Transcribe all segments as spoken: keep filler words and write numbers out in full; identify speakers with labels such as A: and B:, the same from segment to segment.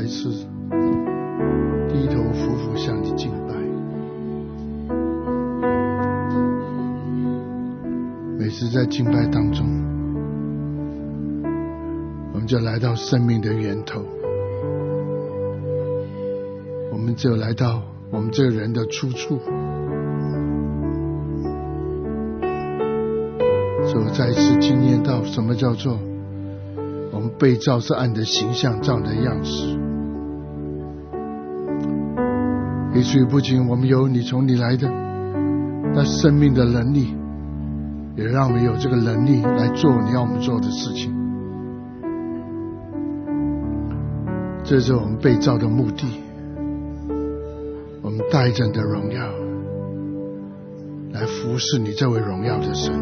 A: 一次低头匍匐向你敬拜。每次在敬拜当中，我们就来到生命的源头，我们就来到我们这个人的出处。所以我再一次经验到什么叫做我们被造是按的形象照的样式，以至于不仅我们有你从你来的那生命的能力，也让我们有这个能力来做你要我们做的事情。这是我们被造的目的，我们带着你的荣耀来服侍你这位荣耀的神。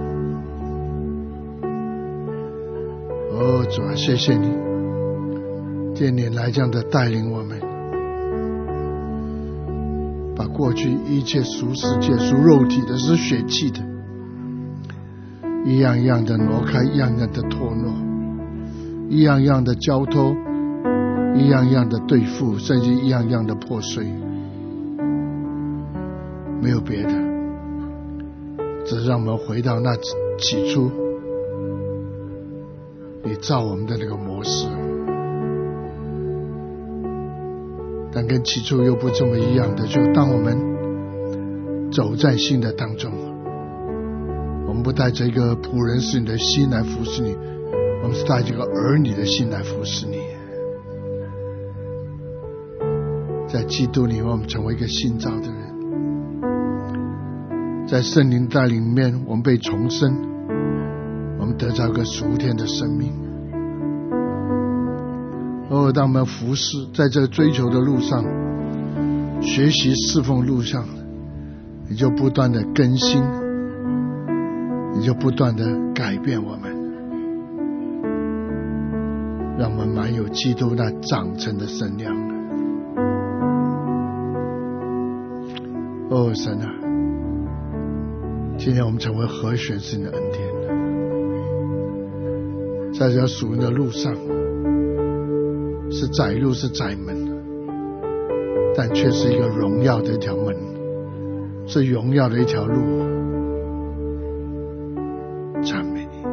A: 哦，主啊，谢谢你今年来这样的带领我们，把过去一切属世界属肉体的是血气的一样一样的挪开，一样样的脱落，一样样的交托，一样样的对付，甚至一样样的破碎。没有别的，只让我们回到那起初你造我们的那个模式，但跟起初又不这么一样的，就当我们走在新的当中，我们不带着一个仆人是你的心来服侍你，我们是带着一个儿女的心来服侍你。在基督里我们成为一个新造的人，在圣灵带领里面我们被重生，我们得到一个属天的生命。哦，当我们服侍在这个追求的路上，学习侍奉路上，你就不断的更新，你就不断的改变我们，让我们满有基督那长成的身量。哦，神啊，今天我们成为何选是你的恩典，在这属灵的路上，是窄路是窄门，但却是一个荣耀的一条门，是荣耀的一条路。赞美你，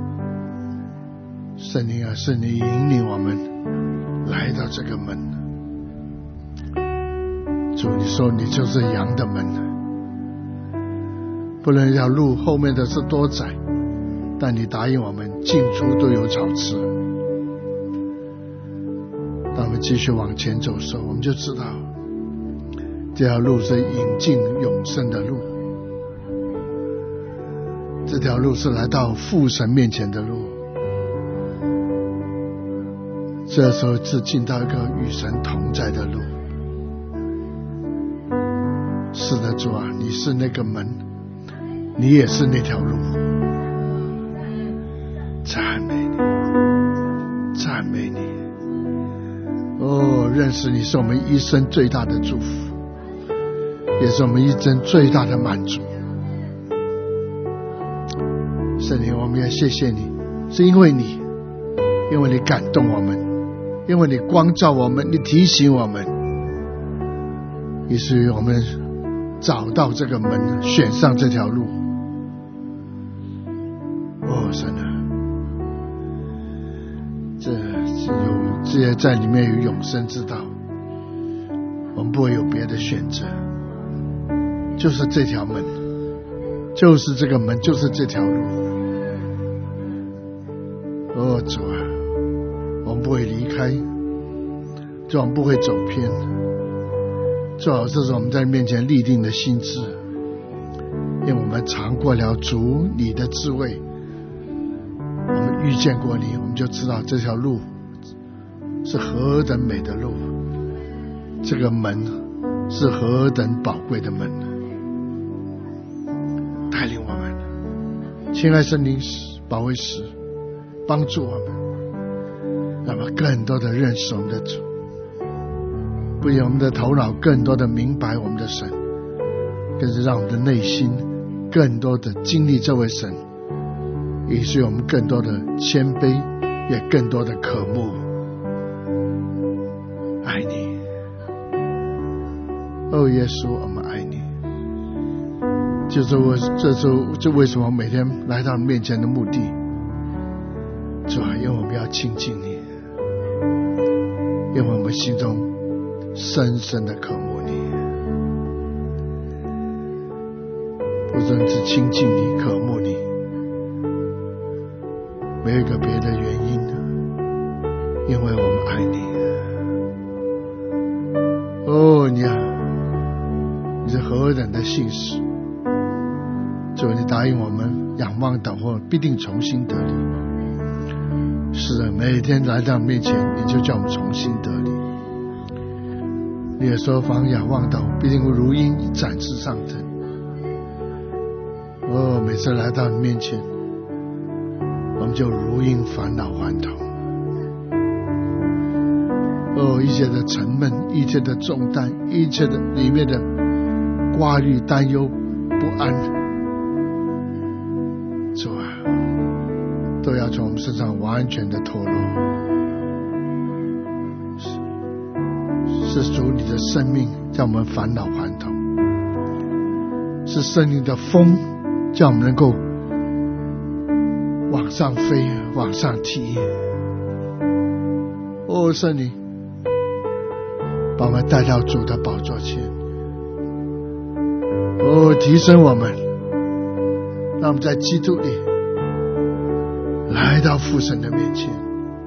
A: 圣灵啊，是你引领我们来到这个门。主，你说你就是羊的门，不论一条路后面的是多窄，但你答应我们进出都有草吃。当我们继续往前走的时候，我们就知道这条路是引进永生的路，这条路是来到父神面前的路，这时候是进到一个与神同在的路。是的，主啊，你是那个门，你也是那条路。赞美你，赞美你。哦，认识你是我们一生最大的祝福，也是我们一生最大的满足。圣灵，我们也谢谢你，是因为你，因为你感动我们，因为你光照我们，你提醒我们，以至于我们找到这个门，选上这条路。哦，神啊，这是有这些在里面有永生之道，我们不会有别的选择，就是这条门，就是这个门，就是这条路。哦，主啊，我们不会离开，就我们不会走偏。最好这是我们在面前立定的心志，因为我们尝过了主你的滋味，我们遇见过你，我们就知道这条路是何等美的路，这个门是何等宝贵的门。带领我们，亲爱圣灵保惠师，帮助我们，让我们更多的认识我们的主，不仅我们的头脑更多的明白我们的神，更是让我们的内心更多的经历这位神，也是我们更多的谦卑，也更多的渴慕。 爱你。哦，耶稣，我们爱你。就是我这周这为什么每天来到你面前的目的，主啊，因为我们要亲近你，因为我们心中深深的渴慕你，不论是亲近你、渴慕你，没有一个别的原因，因为我们爱你。哦，你啊，你是何等的信实！主，你答应我们仰望等候，必定重新得力。是的，每天来到面前，你就叫我们重新得力。你也说，凡仰望等候，必定如鹰展翅上腾。哦，每次来到你面前，我们就如鹰返老还童。哦，一切的沉闷，一切的重担，一切的里面的挂虑、担忧、不安，主啊，都要从我们身上完全的脱落。是主你的生命叫我们返老还童，是圣灵的风叫我们能够往上飞，往上提。哦，圣灵把我们带到主的宝座前，哦，提升我们，让我们在基督里来到父神的面前。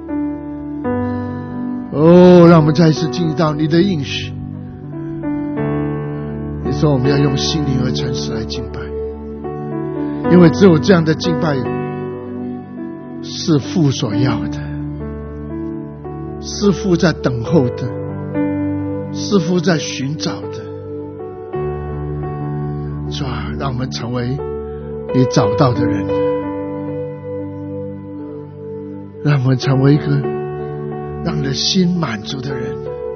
A: 哦，让我们再一次经历到你的应许。你说我们要用心灵和诚实来敬拜，因为只有这样的敬拜是父所要的，是父在等候的，是父在寻找的。主啊，让我们成为你找到的人，让我们成为一个让你的心满足的人。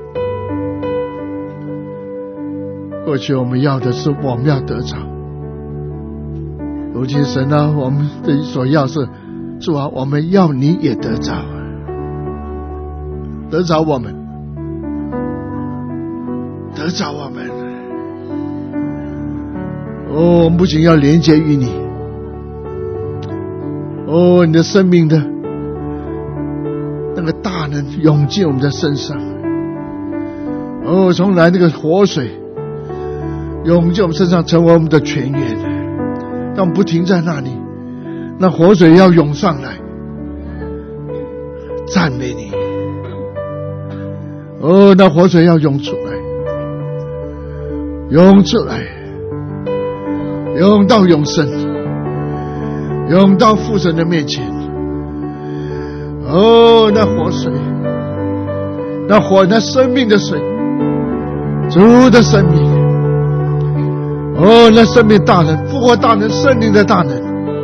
A: 过去我们要的是我们要得着，如今神啊，我们的所要是主啊，我们要你也得着，得着我们，得着我们。哦，我们不仅要连接于你，哦，你的生命的那个大能涌进我们的身上。哦，从来那个活水涌进我们身上，成为我们的泉源，让我们不停在那里，那活水要涌上来。赞美你。哦，那活水要涌出来，涌出来，涌到永生，涌到父神的面前。哦，那活水，那火，那生命的水，主的生命。哦，那生命大能，复活大能，圣灵的大能。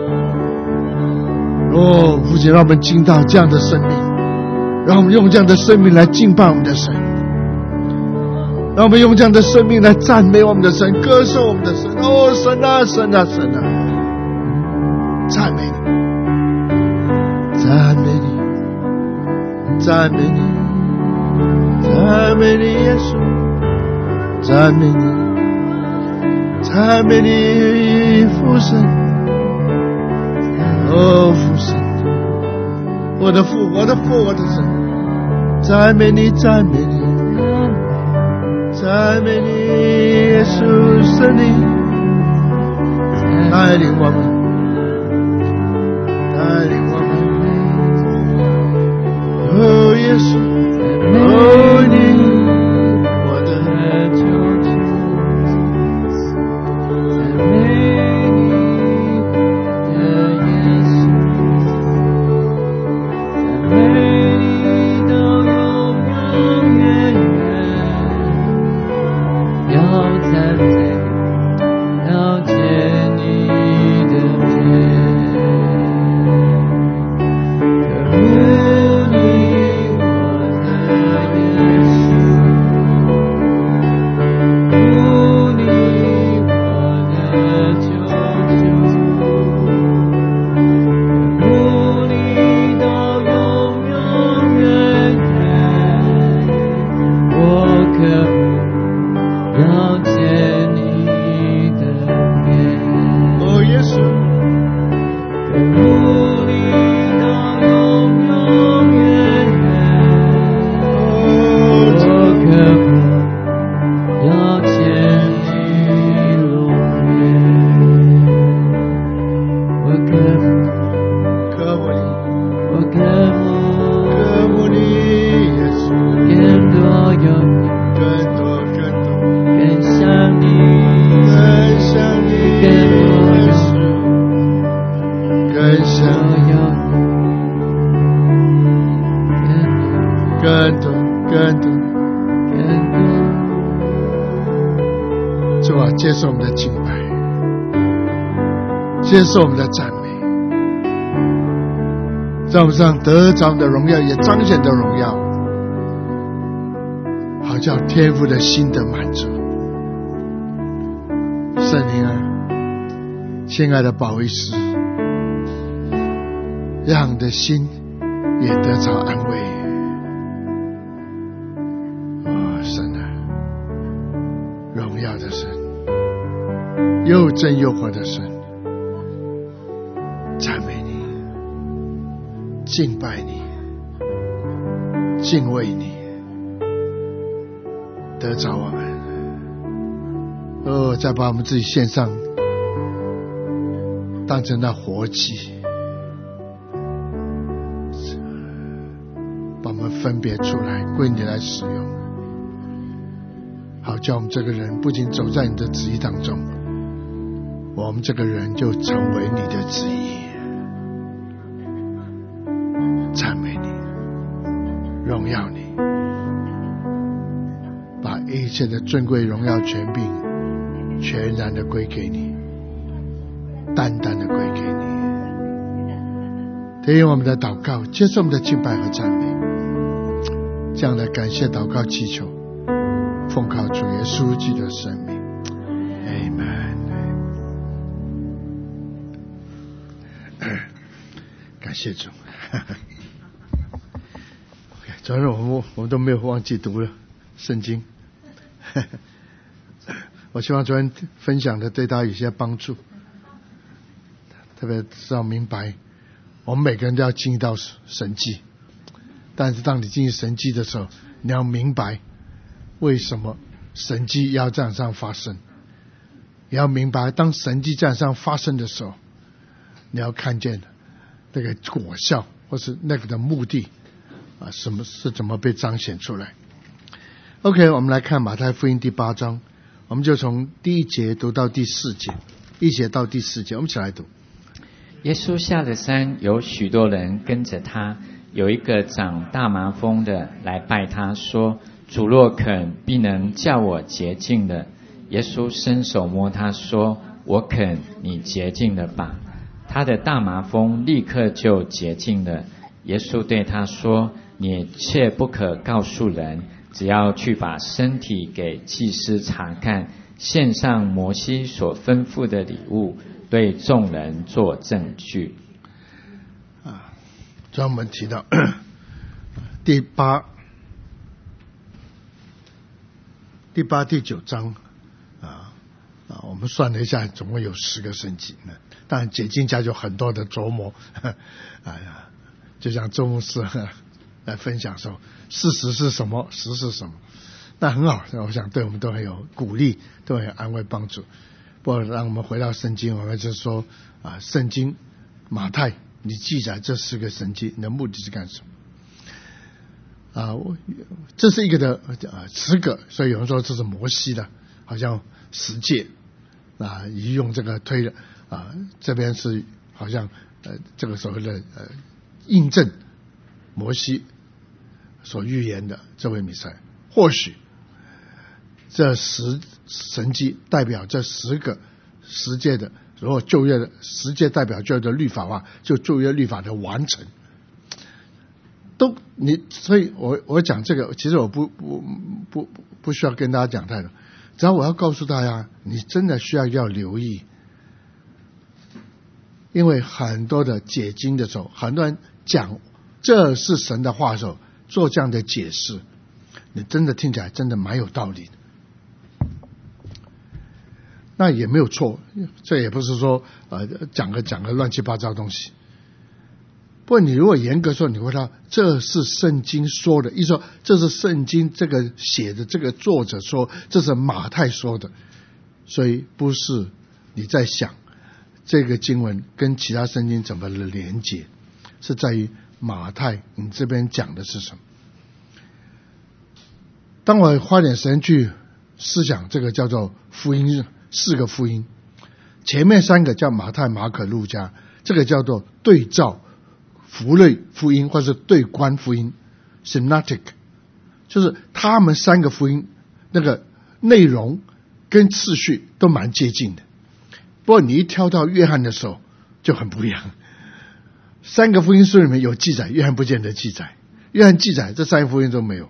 A: 哦，父亲，让我们经到这样的生命，让我们用这样的生命来敬拜我们的神，让我们用这样的生命来赞美我们的神，歌颂我们的神。哦，神啊，神啊，神啊，赞美你，赞美你，赞美你，赞美你，耶稣，赞美你，赞美你，父神。哦，父神，我的父，我的父，我的神，赞美你，赞美你，赞美你，耶稣，圣灵带领我们，带领我们。哦，耶稣，哦，你，我的救主，赞美你的耶稣，赞美你到永永远远，要赞美，要见你的接受我们的赞美，在我们上得着的荣耀，也彰显的荣耀，好叫天父的心得满足。圣灵啊，亲爱的保惠师，让你的心也得着安慰。哦，神啊，荣耀的神，又真又活的神，赞美你，敬拜你，敬畏你，得着我们。哦，再把我们自己献上，当成那活祭，把我们分别出来归你来使用，好叫我们这个人不仅走在你的旨意当中，我们这个人就成为你的旨意。赞美你，荣耀你，把一切的尊贵荣耀权柄全然的归给你，单单的归给你。听我们的祷告，接受我们的敬拜和赞美，这样的感谢祷告祈求，奉靠主耶稣基督的生命 Amen。 感谢主。昨天我们我们都没有忘记读了圣经。我希望昨天分享的对大家有些帮助，特别知道明白我们每个人都要经历到神迹，但是当你经历神迹的时候，你要明白为什么神迹要这样上发生，你要明白当神迹这样上发生的时候，你要看见那个果效或是那个的目的啊，什么是怎么被彰显出来。 OK， 我们来看马太福音第八章，我们就从第一节读到第四节，一节到第四节，我们一起来读。
B: 耶稣下了山，有许多人跟着他。有一个长大麻风的来拜他，说：主若肯，必能叫我洁净的。耶稣伸手摸他，说：我肯，你洁净了吧。他的大麻风立刻就洁净了。耶稣对他说：你切不可告诉人，只要去把身体给祭司查看，献上摩西所吩咐的礼物，对众人做证据。
A: 啊，专门提到第八、第八、第九章啊啊，我们算了一下，总共有十个圣经呢。当然，解经家有很多的琢磨，哎呀，就像周牧师来分享说，事实是什么，实是什么，那很好，我想对我们都很有鼓励，都很有安慰帮助。不过，让我们回到圣经，我们就说啊，圣经马太，你记载这四个神迹，你的目的是干什么？啊，我这是一个的呃十个，所以有人说这是摩西的，好像十诫啊，移用这个推的啊，这边是好像呃这个所谓的呃印证摩西所预言的这位弥赛，或许这十神迹代表这十个十诫的，如果旧约的十诫代表旧约的律法的话，就旧约律法的完成。都你，所以我我讲这个，其实我不不不不需要跟大家讲太多，只要我要告诉大家，你真的需要要留意，因为很多的解经的时候，很多人讲这是神的话的时候，做这样的解释，你真的听起来真的蛮有道理的。那也没有错，这也不是说呃讲个讲个乱七八糟的东西。不过你如果严格说，你会说这是圣经说的，一说这是圣经这个写的这个作者说，这是马太说的，所以不是你在想这个经文跟其他圣经怎么的连结，是在于马太你这边讲的是什么。当我花点时间去思想这个叫做福音，四个福音，前面三个叫马太、马可、路加，这个叫做对照福类福音或是对观福音 synoptic， 就是他们三个福音那个内容跟次序都蛮接近的。 不过你一挑到约翰的时候就很不一样。三个福音书里面有记载，约翰不见得记载，约翰记载，这三个福音都没有。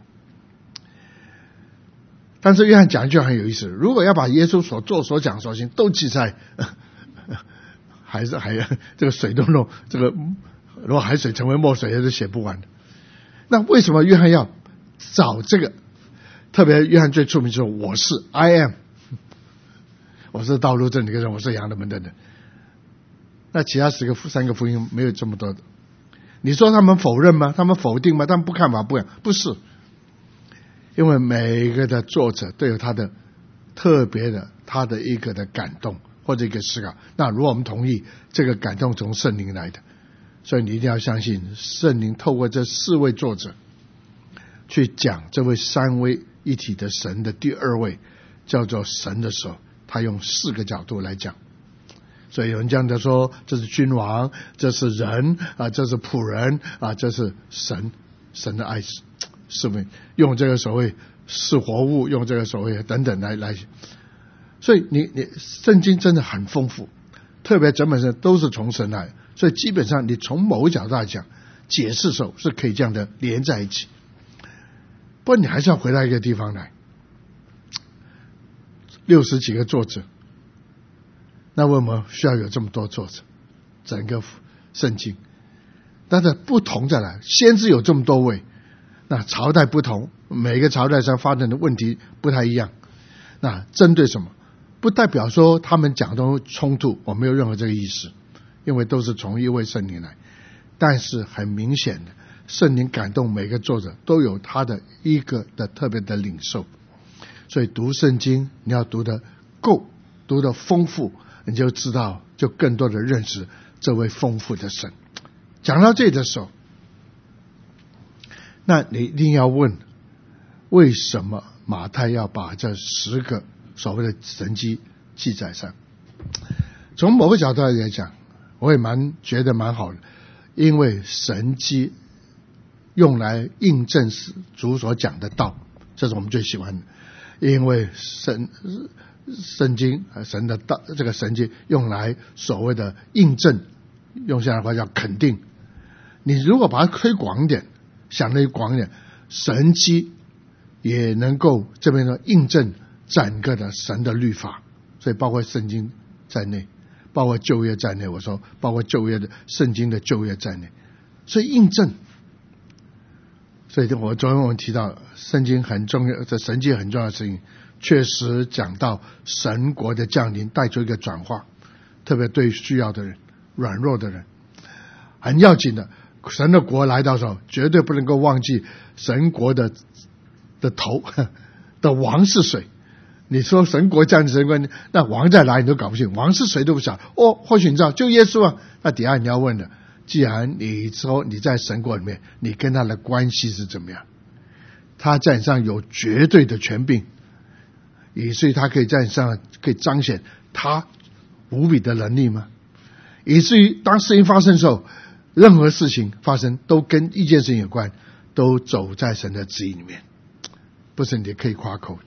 A: 但是约翰讲一句很有意思，如果要把耶稣所做所讲所行都记载，还是还这个水都弄这个，如果海水成为墨水也是写不完的。那为什么约翰要找这个？特别约翰最出名就是我是 I am， 我是道路真理跟人，我是羊的门等等。那其他十个三个福音没有这么多的。你说他们否认吗？他们否定吗？他们不看法不一样？不是，因为每一个的作者都有他的特别的他的一个的感动或者一个思考。那如果我们同意这个感动从圣灵来的，所以你一定要相信圣灵透过这四位作者去讲这位三位一体的神的第二位叫做神的时候，他用四个角度来讲。所以有人这样的说，这是君王，这是人啊，这是仆人啊，这是神，神的爱是不是用这个所谓是活物，用这个所谓等等来来。所以你你圣经真的很丰富，特别整本圣都是从神来，所以基本上你从某个角度来讲，解释的时候是可以这样的连在一起。不过你还是要回到一个地方来，六十几个作者。那为什么需要有这么多作者？整个圣经，但是不同在哪？先知有这么多位，那朝代不同，每个朝代上发生的问题不太一样。那针对什么？不代表说他们讲的冲突，我没有任何这个意思，因为都是从一位圣灵来。但是很明显的，圣灵感动每个作者都有他的一个的特别的领受。所以读圣经你要读得够，读得丰富，你就知道，就更多的认识这位丰富的神。讲到这里的时候，那你一定要问，为什么马太要把这十个所谓的神迹记载上？从某个角度来讲，我也蛮觉得蛮好的，因为神迹用来印证主所讲的道，这是我们最喜欢的。因为神圣经神的道，这个神迹用来所谓的印证，用下来的话叫肯定。你如果把它推广一点，想得广一点，神迹也能够这边的印证整个的神的律法，所以包括圣经在内，包括旧约在内，我说包括旧约的圣经的旧约在内，所以印证。所以我昨天我们提到圣经很重要，这神迹很重要的事情，确实讲到神国的降临带出一个转化，特别对需要的人、软弱的人很要紧的。神的国来到的时候，绝对不能够忘记神国的的头的王是谁。你说神国降临，神国那王在哪里你都搞不清，王是谁都不晓得。哦，或许你知道就耶稣啊。那底下你要问的，既然你说你在神国里面，你跟他的关系是怎么样？他在你上有绝对的权柄，以至于他可以在你上可以彰显他无比的能力吗？以至于当事情发生的时候，任何事情发生都跟一件事情有关，都走在神的旨意里面，不是你可以夸口。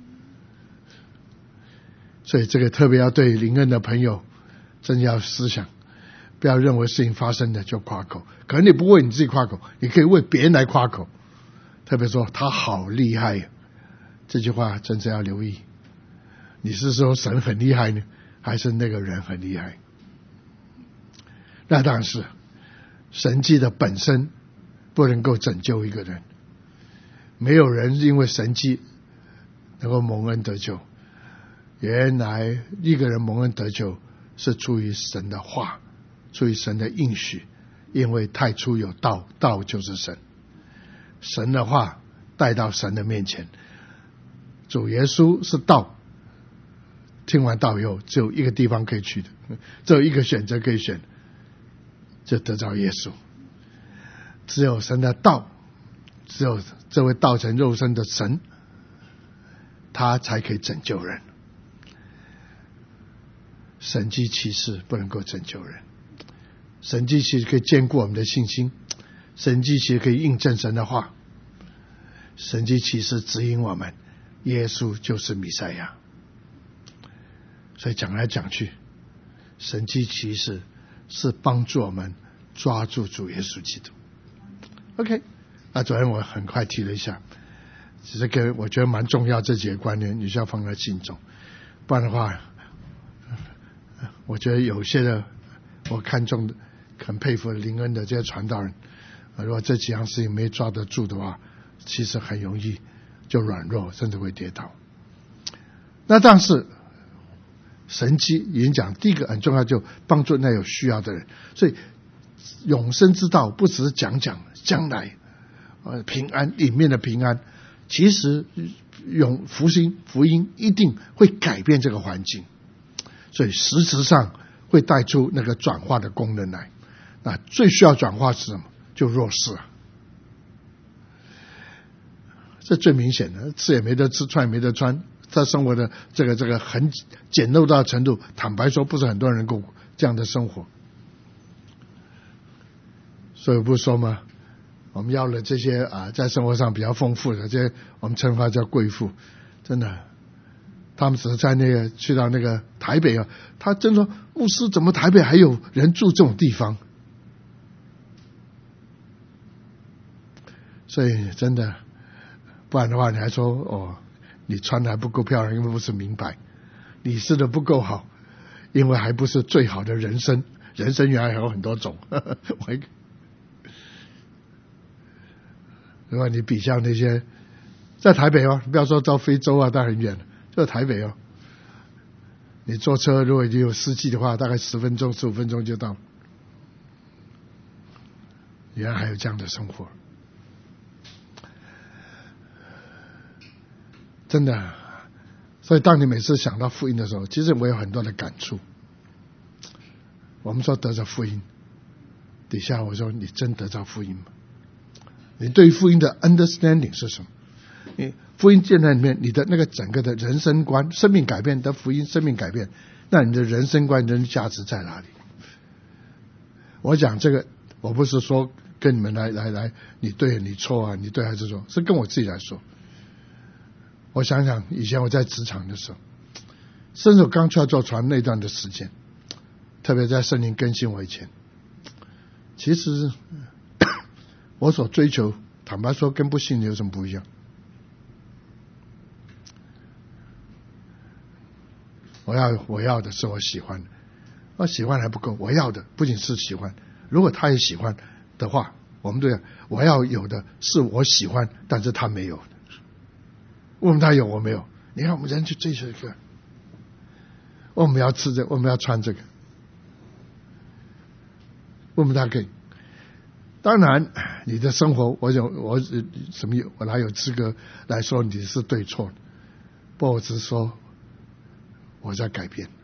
A: 所以这个特别要对灵恩的朋友真要思想，不要认为事情发生的就夸口，可能你不为你自己夸口，你可以为别人来夸口。特别说他好厉害呀，这句话真是要留意。你是说神很厉害呢，还是那个人很厉害？那当然是神迹的本身不能够拯救一个人，没有人因为神迹能够蒙恩得救。原来一个人蒙恩得救是出于神的话，出于神的应许，因为太初有道，道就是神。神的话带到神的面前，主耶稣是道，听完道以后只有一个地方可以去的，只有一个选择可以选，就得着耶稣。只有神的道，只有这位道成肉身的神，他才可以拯救人。神迹奇事不能够拯救人，神迹其实可以坚固我们的信心，神迹其实可以印证神的话，神迹其实指引我们耶稣就是弥赛亚。所以讲来讲去， 神迹奇事是帮助我们抓住主耶稣基督。 OK， 那昨天我很快提了一下，这个我觉得蛮重要，这几个观念你需要放在心中，不然的话我觉得有些的我看中的很佩服灵恩的这些传道人，如果这几样事情没抓得住的话，其实很容易就软弱，甚至会跌倒。那但是神迹已经讲，第一个很重要，就帮助那有需要的人。所以永生之道不只是讲讲将来呃平安里面的平安，其实永福音福音一定会改变这个环境，所以实质上会带出那个转化的功能来。那最需要转化是什么？就弱势啊，这最明显的，吃也没得吃，穿也没得穿，他生活的这个这个很简陋到程度，坦白说不是很多人能够这样的生活。所以不说吗，我们要了这些啊，在生活上比较丰富的这些，我们称它叫贵妇，真的他们只是在那个去到那个台北啊，他真说牧师怎么台北还有人住这种地方？所以真的，不然的话你还说哦，你穿的还不够漂亮，因为不是名牌，你试的不够好，因为还不是最好的人参，人参原来还有很多种。呵呵我如果你比较那些在台北哦，不要说到非洲啊，但很远，就在台北哦，你坐车如果已经有司机的话，大概十分钟十五分钟就到。原来还有这样的生活，真的。所以当你每次想到福音的时候，其实我有很多的感触。我们说得着福音，底下我说你真得着福音吗？你对福音的 understanding 是什么？你福音见在里面，你的那个整个的人生观、生命改变的福音，生命改变，那你的人生观、人价值在哪里？我讲这个，我不是说跟你们来来来，你对你错啊，你对还是错，是跟我自己来说。我想想以前我在职场的时候，甚至我刚出来坐船那段的时间，特别在圣灵更新我以前，其实我所追求，坦白说跟不信的有什么不一样？我要我要的是我喜欢的，我喜欢还不够，我要的不仅是喜欢，如果他也喜欢的话，我们对我要有的是我喜欢，但是他没有的。为什么他有我没有？你看我们人去追求这个，我们要吃这个，我们要穿这个，为什么他可以？当然你的生活我有我什么我哪有资格来说你是对错的？不，我只是说我在改变。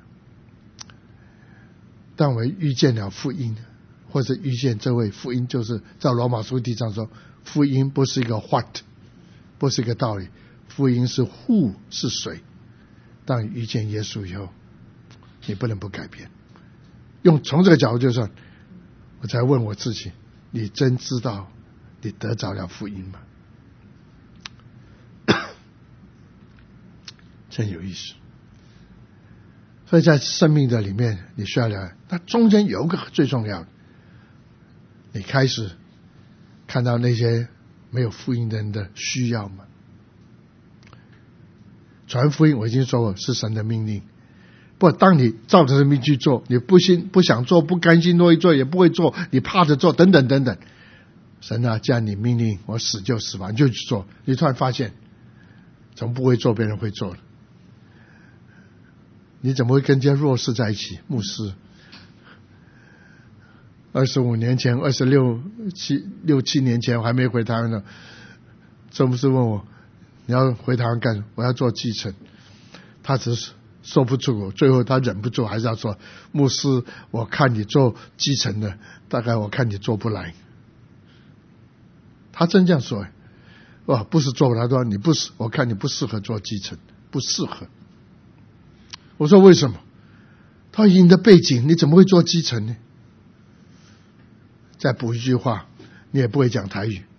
A: 但我遇见了福音，或者遇见这位福音，就是在罗马书第一章说，福音不是一个 what， 不是一个道理，福音是 who， 是谁。当你遇见耶稣以后，你不能不改变。用从这个角度就算，我才问我自己，你真知道你得着了福音吗？真有意思。所以在生命的里面，你需要了解，那中间有一个最重要的，你开始看到那些没有福音的人的需要吗？传福音我已经说过是神的命令，不，当你照着命去做，你不心不想做，不甘心乐意做，也不会做，你怕着做，等等等等，神啊，既然你命令我死就死吧，你就去做，你突然发现从不会做别人会做了，你怎么会跟这些弱势在一起？牧师二十五年前二十六七六七年前我还没回台湾呢，周牧师问我你要回台湾干什么？我要做基层。他只是说不出口，最后他忍不住还是要说，牧师我看你做基层的大概我看你做不来。他真这样说，哇，不是做不来，他说你不是，我看你不适合做基层，不适合。我说为什么？他说以你的背景你怎么会做基层呢？再补一句话，你也不会讲台语。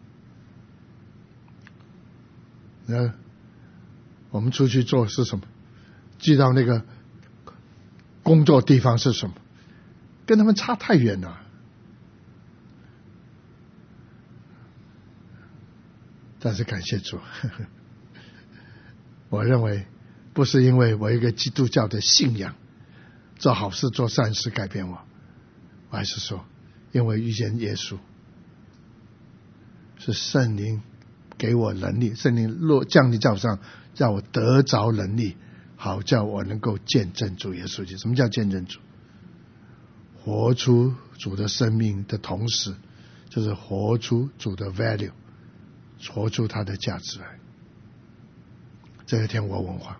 A: 那我们出去做是什么？寄到那个工作地方是什么？ 跟他们差太远了。但是感谢主，呵呵，我认为不是因为我一个基督教的信仰，做好事做善事改变我，我还是说因为遇见耶稣，是圣灵给我能力，圣灵落降临在我上，叫我得着能力，好叫我能够见证主耶稣基督。什么叫见证主？活出主的生命的同时，就是活出主的 value， 活出他的价值来。这个天国文化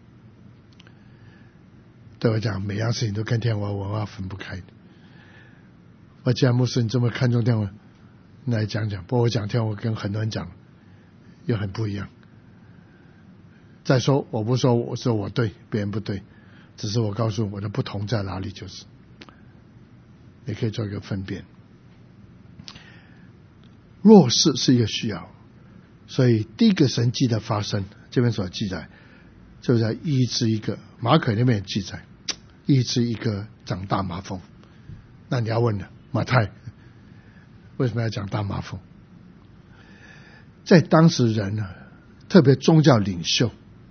A: 对我讲，每样事情都跟天国文化分不开的。我既然牧师你这么看重天国，来讲讲。不过我讲天国跟很多人讲又很不一样。再说我不说我说我对别人不对，只是我告诉我的不同在哪里，就是你可以做一个分辨。弱势是一个需要，所以第一个神迹的发生，这边所记载就是在医治一个，马可那边也记载医治一个长大麻风。那你要问了，马太为什么要讲大麻风？在当时人呢，特别宗教领袖，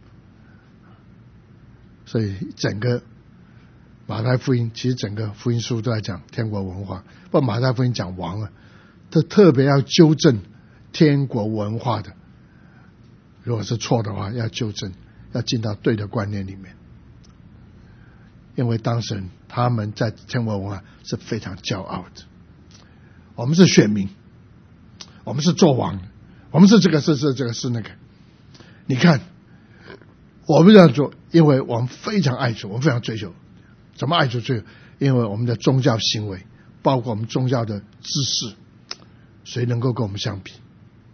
A: 所以整个马太福音，其实整个福音书都在讲天国文化，不过马太福音讲王啊，他特别要纠正天国文化的，如果是错的话要纠正，要进到对的观念里面。因为当时他们在天国文化是非常骄傲的，我们是选民，我们是做王的，我们是这个是是这个是那个。你看我们这样做，因为我们非常爱主，我们非常追求。怎么爱主追求？因为我们的宗教行为，包括我们宗教的知识，谁能够跟我们相比？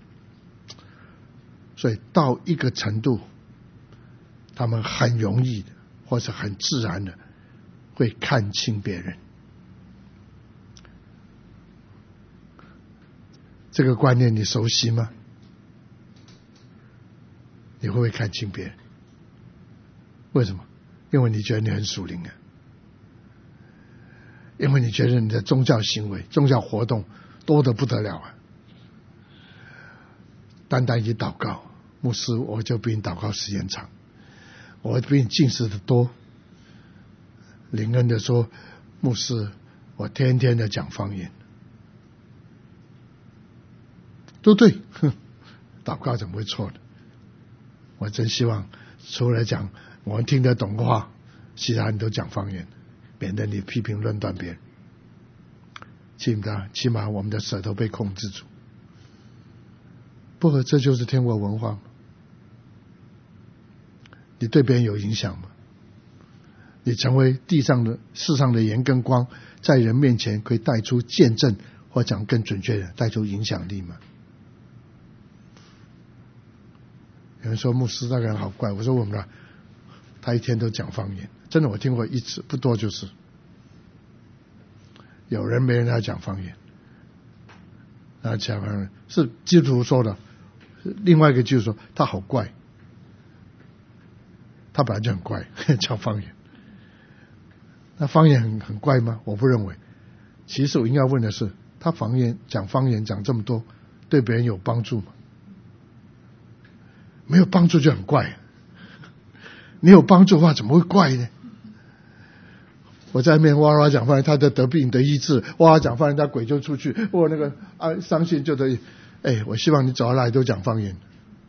A: 所以到一个程度，他们很容易的或是很自然的会看轻别人。这个观念你熟悉吗？你会不会看轻别人？为什么？因为你觉得你很属灵啊，因为你觉得你的宗教行为、宗教活动多得不得了啊。单单一祷告，牧师我就比你祷告时间长，我比你近视的多。灵恩的说，牧师我天天的讲方言，都对，哼，祷告怎么会错的？我真希望除了讲我们听得懂的话，其他人都讲方言，免得你批评论断别人。起码起码我们的舌头被控制住。不过这就是天国文化吗？你对别人有影响吗？你成为地上的世上的盐跟光，在人面前可以带出见证，或讲更准确的带出影响力吗？有人说牧师那个人好怪，我说我们他一天都讲方言，真的我听过一次，不多就是。有人没人来讲方言，然后讲方言是基督徒说的，另外一个就是说他好怪，他本来就很怪，讲方言。那方言很很怪吗？我不认为。其实我应该问的是，他方言讲方言讲这么多，对别人有帮助吗？没有帮助就很怪。你有帮助的话怎么会怪呢？我在那边哇哇讲方言，他的得病得医治，哇哇讲方言，他鬼就出去，我那个啊伤心就得，哎，我希望你走到哪里都讲方言，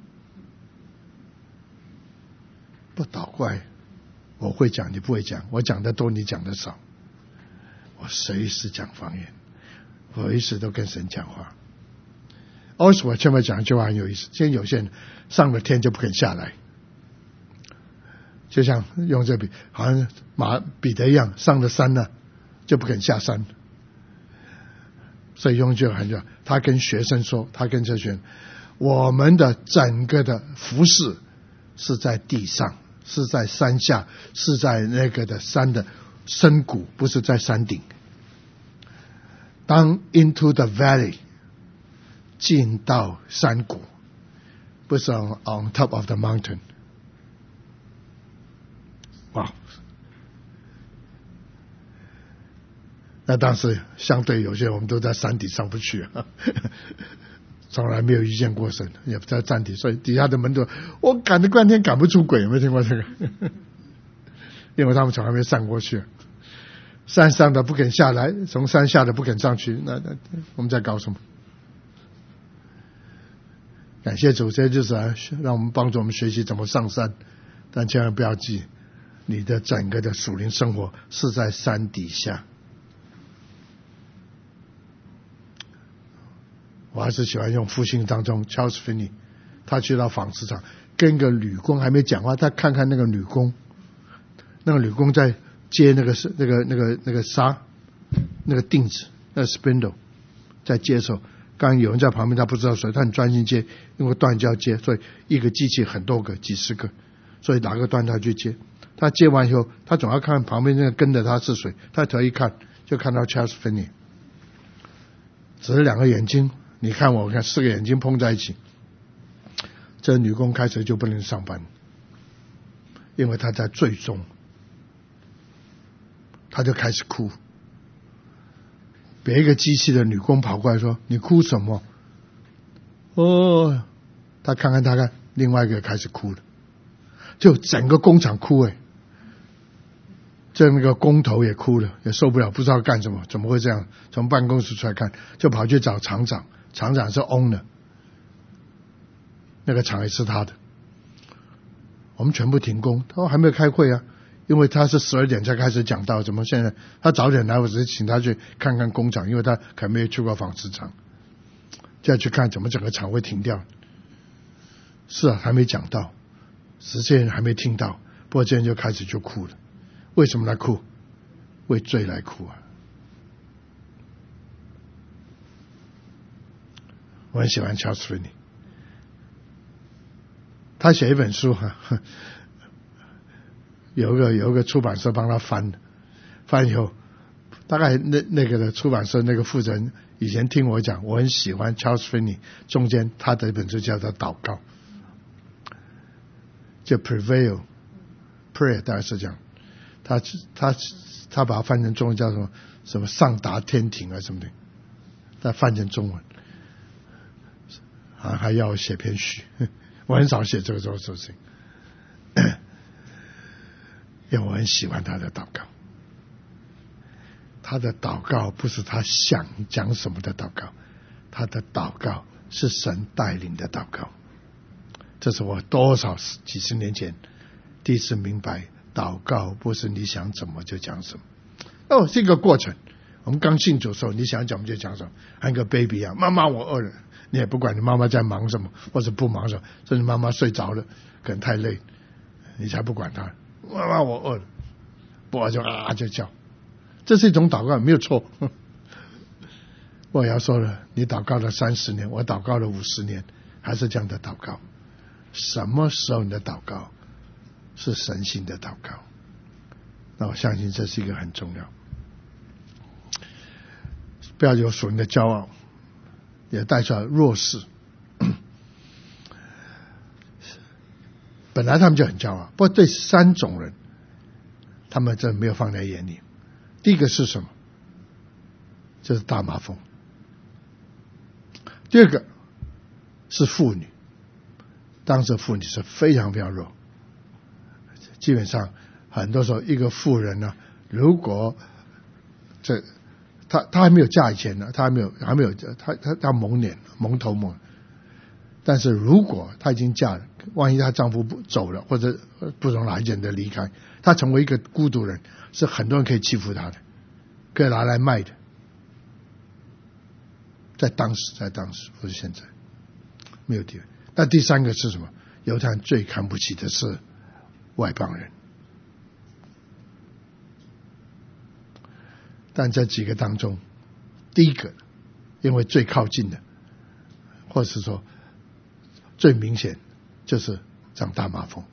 A: 不倒怪。我会讲你不会讲，我讲的多你讲的少，我随时讲方言，我随时都跟神讲话。为什么前面讲一句话很有意思？今天有些人上了天就不肯下来，就像用这比，好像马彼得一样，上了山了就不肯下山。所以用一句很讲，他跟学生说，他跟这学生，我们的整个的服事是在地上，是在山下，是在那个的山的深谷，不是在山顶。当 into the valley 进到山谷，不是 on, on top of the mountain。哇！ 那当时相对有些我们都在山顶上不去啊，从来没有遇见过神，也不在山顶，所以底下的门徒我赶了半天赶不出鬼，有没有听过这个？因为他们从来没上过去，山上的不肯下来，从山下的不肯上去，那那我们在搞什么？感谢主，这就是啊，让我们帮助我们学习怎么上山，但千万不要记，你的整个的属灵生活是在山底下。我还是喜欢用复兴当中 Charles Finney， 他去到纺织厂跟个女工还没讲话，他看看那个女工，那个女工在接那个那个那个那个纱，那个钉子，那个 spindle 在接手。刚刚有人在旁边，他不知道谁，他很专心接，因为断就要接，所以一个机器很多个几十个，所以哪个断他去接。他接完以后，他总要看旁边那个跟着他是谁，他头一看就看到 Charles Finney， 只是两个眼睛，你看我看四个眼睛碰在一起，这女工开始就不能上班，因为她在最终，她就开始哭。别一个机器的女工跑过来说：“你哭什么？”哦，她看看她看，另外一个开始哭了，就整个工厂哭哎，这那个工头也哭了，也受不了，不知道干什么，怎么会这样？从办公室出来看，就跑去找厂长，厂长是 owner， 那个厂也是他的。我们全部停工，他说还没有开会啊。因为他是十二点才开始讲到，怎么现在他早点来，我只是请他去看看工厂，因为他可能没有去过纺织厂，就要去看怎么整个厂会停掉。是啊，还没讲到，这些人还没听到，不过这人就开始就哭了。为什么来哭？为罪来哭啊！我很喜欢 Charles Finney， 他写一本书哈。有一个有一个出版社帮他翻的，翻以后，大概那那个的出版社那个负责人以前听我讲，我很喜欢 Charles Finney， 中间他的一本书叫做祷告，就 Prevail Prayer， 大概是这样，他他他把它翻成中文叫什么什么上达天庭啊什么的，他翻成中文，啊还要我写篇序，我很少写这个种事情。因为我很喜欢他的祷告，他的祷告不是他想讲什么的祷告，他的祷告是神带领的祷告。这是我多少几十年前第一次明白，祷告不是你想怎么就讲什么。哦，是一个过程。我们刚信主的时候，你想讲就讲什么，像个 baby 啊，妈妈我饿了，你也不管你妈妈在忙什么或者不忙什么，甚至妈妈睡着了，可能太累，你才不管她。妈妈我饿了，我就啊就叫，这是一种祷告，没有错。我要说了，你祷告了三十年，我祷告了五十年，还是这样的祷告。什么时候你的祷告是神性的祷告？那我相信这是一个很重要。不要有属灵的骄傲，也带出来弱势。本来他们就很骄傲，不过对三种人，他们真没有放在眼里。第一个是什么？就是大麻风。第二个是妇女，当时妇女是非常非常弱，基本上很多时候一个妇人呢，如果这她她还没有嫁以前呢，她还没有还没有她她她蒙脸蒙头蒙。但是如果她已经嫁了，万一她丈夫不走了，或者不从哪一点的离开，她成为一个孤独人，是很多人可以欺负她的，可以拿来卖的。在当时，在当时不是现在，没有地位。那第三个是什么？犹太人最看不起的是外邦人。但这几个当中，第一个，因为最靠近的，或是说最明显，就是长大麻风。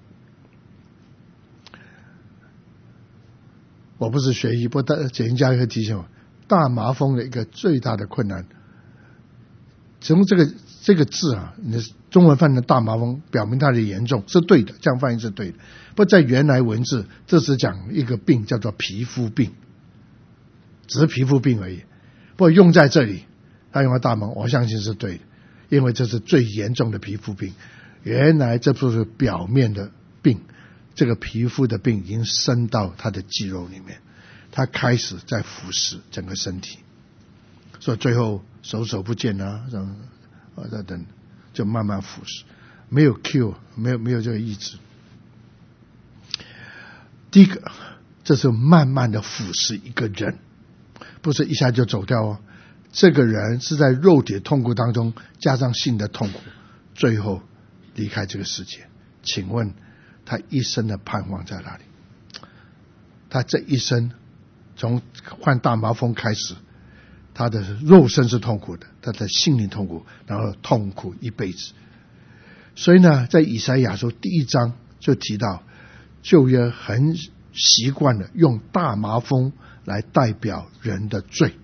A: 我不是学医，不过简英家会提醒我，大麻风的一个最大的困难，从这个这个字啊，你的中文翻成大麻风，表明它的严重是对的，这样翻译是对的。不过在原来文字，这是讲一个病叫做皮肤病， 只是皮肤病而已。不过用在这里，他用到大麻风，我相信是对的，因为这是最严重的皮肤病。原来这不是表面的病，这个皮肤的病已经深到他的肌肉里面，他开始在腐蚀整个身体，所以最后手手不见啊，啊等等，就慢慢腐蚀，没有 cure， 没有没有这个医治。第一个，这是慢慢的腐蚀一个人，不是一下就走掉哦。这个人是在肉体的痛苦当中加上性的痛苦，最后离开这个世界。请问他一生的盼望在哪里？他这一生从患大麻风开始，他的肉身是痛苦的，他的心灵痛苦，然后痛苦一辈子。所以呢，在以赛亚书第一章就提到，旧约很习惯的用大麻风来代表人的罪。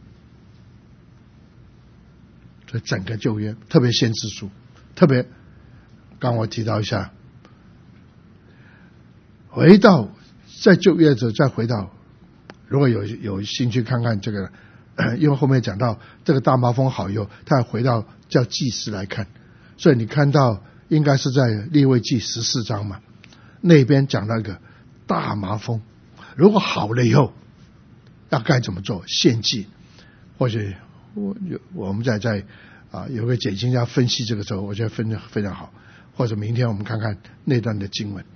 A: 所以整个旧约，特别先知书，特别刚我提到一下，回到在旧约者再回到，如果有有兴趣看看这个，因为后面讲到这个大麻风好以后，他要回到叫祭司来看，所以你看到应该是在利未记十四章嘛，那边讲那个大麻风，如果好了以后要该怎么做？献祭，或者我我们在在啊有个解经家分析这个时候，我觉得分得非常好。或者明天我们看看那段的经文。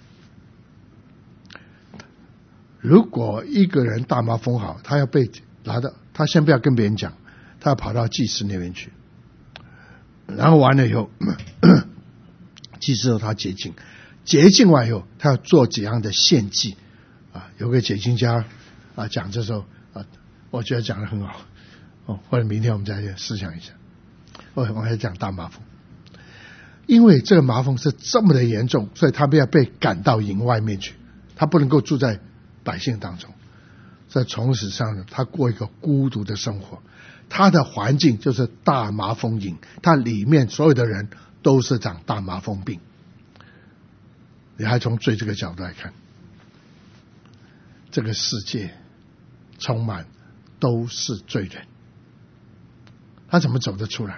A: 如果一个人大麻风好，他要被拿到，他先不要跟别人讲，他要跑到祭司那边去，然后完了以后，祭司让他洁净，洁净完以后，他要做怎样的献祭啊？有个解经家啊讲这时候啊，我觉得讲得很好哦。或者明天我们再思想一下，我我还讲大麻风。因为这个麻风是这么的严重，所以他们要被赶到营外面去，他不能够住在百姓当中，所以从此上他过一个孤独的生活。他的环境就是大麻风营，他里面所有的人都是长大麻风病。你还从罪这个角度来看，这个世界充满都是罪人，他怎么走得出来？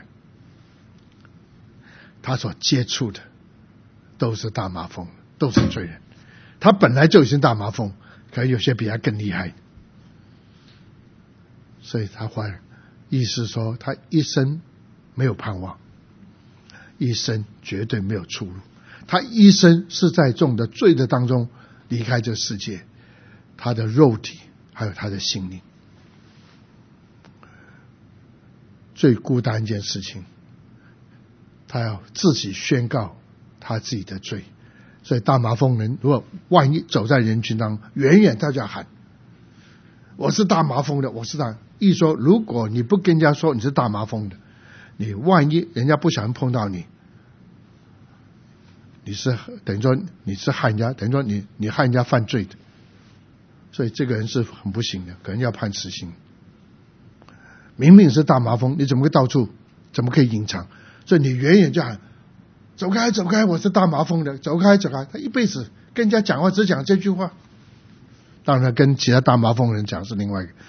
A: 他所接触的都是大麻风，都是罪人。他本来就已经大麻风，可能有些比他更厉害，所以他怀意思说他一生没有盼望，一生绝对没有出路。他一生是在这种的罪的当中离开这个世界，他的肉体还有他的心灵。最孤单一件事情，他要自己宣告他自己的罪。所以大麻风人如果万一走在人群当中，远远他就要喊，我是大麻风的，我是大。一说如果你不跟人家说你是大麻风的，你万一人家不小心碰到你，你是等于说你是害人家，等于说你你害人家犯罪的。所以这个人是很不行的，可能要判死刑。明明是大麻风，你怎么会到处怎么可以隐藏？所以你远远就喊走开走开，我是大麻风的，走开走开。他一辈子跟人家讲话只讲这句话，当然跟其他大麻风人讲是另外一个。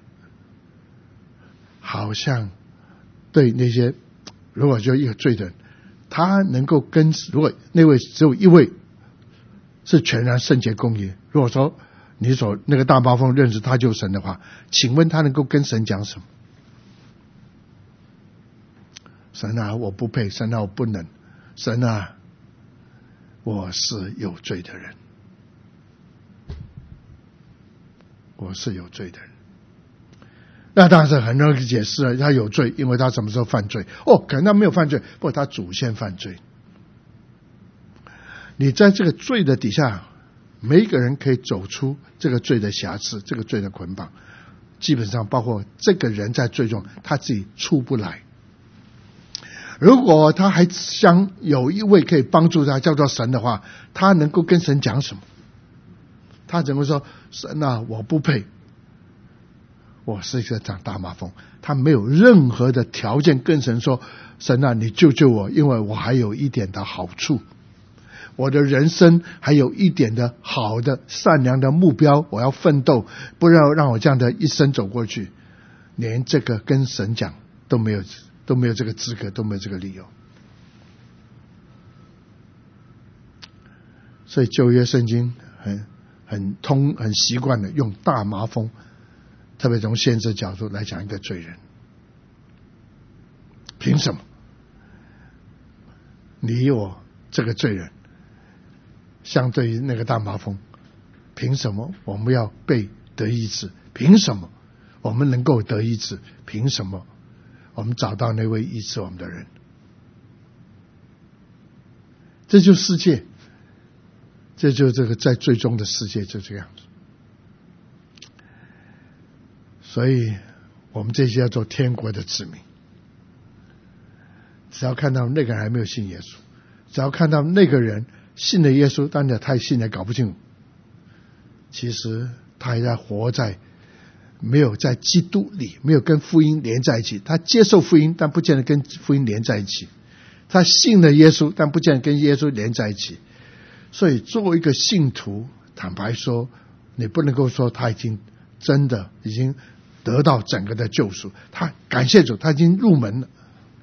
A: 好像对那些如果就一个罪人，他能够跟如果那位只有一位是全然圣洁公义，如果说你所那个大麻风认识他就是神的话，请问他能够跟神讲什么？神啊，我不配，神啊，我不能，神啊，我是有罪的人，我是有罪的人。那当然是很容易解释了，他有罪，因为他什么时候犯罪？哦，可能他没有犯罪，不过他祖先犯罪。你在这个罪的底下，每一个人可以走出这个罪的瑕疵，这个罪的捆绑，基本上包括这个人在罪中他自己出不来。如果他还想有一位可以帮助他，叫做神的话，他能够跟神讲什么？他怎么说？神啊，我不配，我是一个长大麻风。他没有任何的条件跟神说，神啊，你救救我，因为我还有一点的好处， 我的人生还有一点的好的善良的目标，我要奋斗，不要让我这样的一生走过去，连这个跟神讲都没有都没有这个资格，都没有这个理由。所以旧约圣经很很通很习惯的用大麻风，特别从先知角度来讲一个罪人。凭什么你我这个罪人相对于那个大麻风，凭什么我们要被得医治？凭什么我们能够得医治？凭什么我们找到那位医治我们的人？这就是世界，这就这个在最终的世界就这样子。所以我们这些要做天国的子民，只要看到那个人还没有信耶稣，只要看到那个人信了耶稣，但是太信了搞不清楚，其实他还在活在没有在基督里，没有跟福音连在一起。他接受福音，但不见得跟福音连在一起。他信了耶稣，但不见得跟耶稣连在一起。所以作为一个信徒，坦白说，你不能够说他已经真的已经得到整个的救赎，他感谢主，他已经入门了。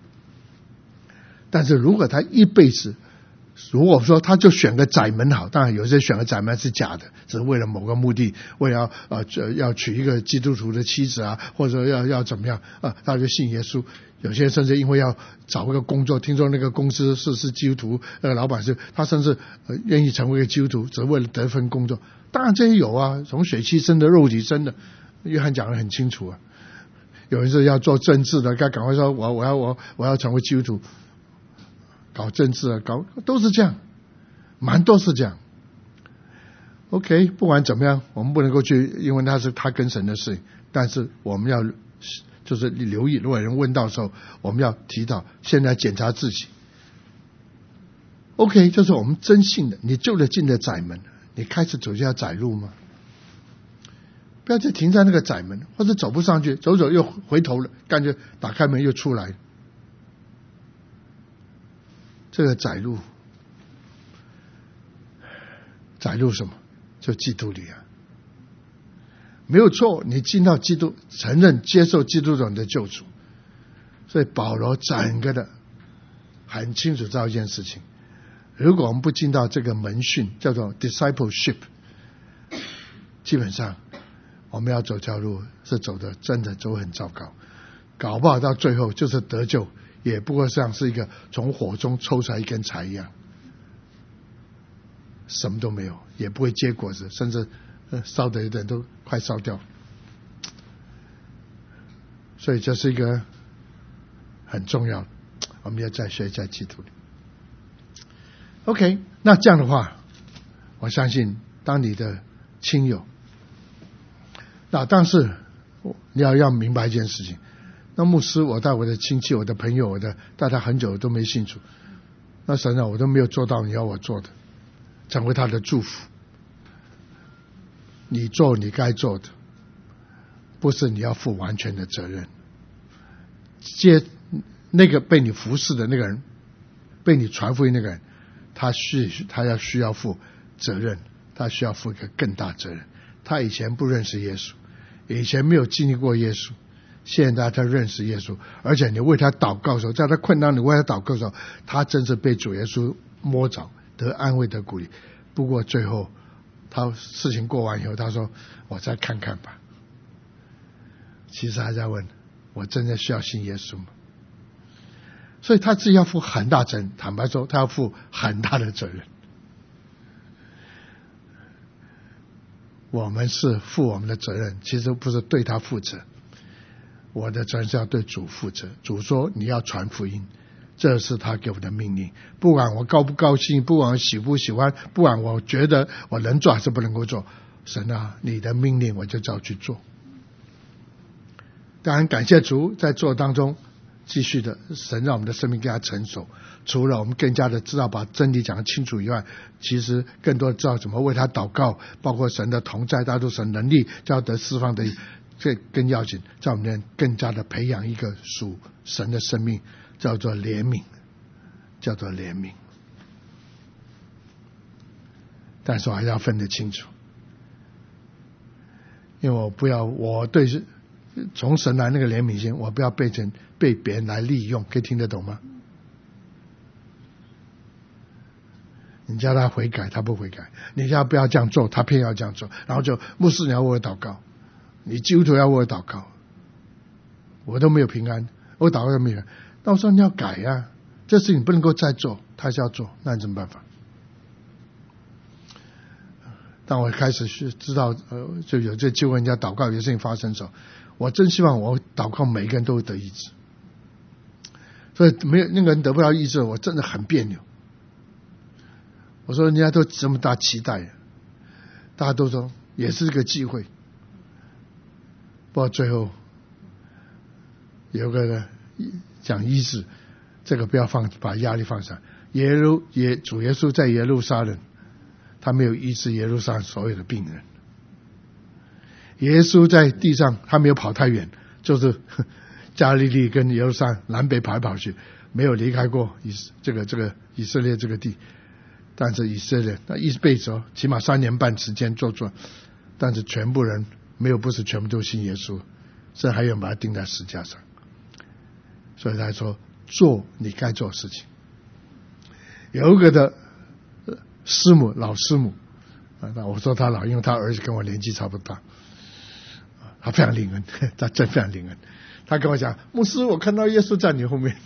A: 但是如果他一辈子，如果说他就选个窄门好，当然有些选个窄门是假的，只是为了某个目的，为了要呃要娶一个基督徒的妻子啊，或者要要怎么样啊，他就信耶稣。有些甚至因为要找一个工作，听说那个公司是是基督徒，那个老板是他甚至呃愿意成为一个基督徒，只是为了得份工作。当然这些有啊，从血气生的，肉体生的，约翰讲得很清楚啊。有人是要做政治的，该赶快说我我要我我要成为基督徒。搞政治啊，搞都是这样，蛮多是这样。OK， 不管怎么样，我们不能够去，因为那是他跟神的事情。但是我们要就是留意，如果有人问到的时候，我们要提到，现在检查自己。OK， 就是我们真信的，你就得进了窄门，你开始走下窄路吗？不要再停在那个窄门，或者走不上去，走走又回头了，感觉打开门又出来。这个窄路，窄路什么？就基督里啊，没有错。你进到基督，承认接受基督人的救赎，所以保罗整个的很清楚知道一件事情：如果我们不进到这个门训，叫做 discipleship， 基本上我们要走条路是走的真的走很糟糕，搞不好到最后就是得救。也不过像是一个从火中抽出来一根柴一样，什么都没有，也不会结果子，甚至烧的有点都快烧掉。所以这是一个很重要的，我们要再学在基督里。OK， 那这样的话，我相信当你的亲友，那但是你要要明白一件事情。那牧师，我带我的亲戚、我的朋友、我的带他很久都没信主，那神啊，我都没有做到你要我做的，成为他的祝福。你做你该做的，不是你要负完全的责任。接那个被你服侍的那个人，被你传福音那个人，他需他要需要负责任，他需要负一个更大责任。他以前不认识耶稣，以前没有经历过耶稣。现在他认识耶稣，而且你为他祷告的时候，在他困难你为他祷告的时候，他真是被主耶稣摸着，得安慰，得鼓励。不过最后他事情过完以后，他说我再看看吧。其实还在问，我真的需要信耶稣吗？所以他自己要负很大责任，坦白说他要负很大的责任。我们是负我们的责任，其实不是对他负责，我的责任是要对主负责。主说你要传福音，这是他给我的命令，不管我高不高兴，不管我喜不喜欢，不管我觉得我能做还是不能够做，神啊，你的命令我就照去做。当然感谢主，在做当中继续的神让我们的生命更加成熟，除了我们更加的知道把真理讲得清楚以外，其实更多知道怎么为他祷告，包括神的同在，大多神能力叫得释放的，这更要紧，在我们更加的培养一个属神的生命，叫做怜悯，叫做怜悯。 但是我还是要分得清楚，因为我不要我对从神来那个怜悯心，我不要被成被别人来利用，可以听得懂吗？你叫他悔改，他不悔改；你叫他不要这样做，他偏要这样做。然后就牧师你要为我祷告，你基督徒要为我祷告，我都没有平安，我祷告都没有。那我说你要改啊，这事情不能够再做，他是要做，那你怎么办法？当我开始是知道，呃，就有这机会人家祷告，有事情发生的时候，我真希望我祷告每个人都会得医治。所以没有那个人得不到医治，我真的很别扭。我说人家都这么大期待，大家都说也是个机会，不过最后有个人讲医治，这个不要放，把压力放上。耶路耶主耶稣在耶路撒冷，他没有医治耶路撒冷所有的病人。耶稣在地上，他没有跑太远，就是加利利跟耶路撒冷南北跑来跑去，没有离开过以这个这个以色列这个地。但是以色列那一辈子哦，起码三年半时间做做，但是全部人没有不是全部都信耶稣，甚至还有人把他钉在石架上。所以他说做你该做的事情。有一个的师母老师母啊，我说他老，因为他儿子跟我年纪差不多大，他非常灵恩，他真非常灵恩。他跟我讲，牧师，我看到耶稣在你后面。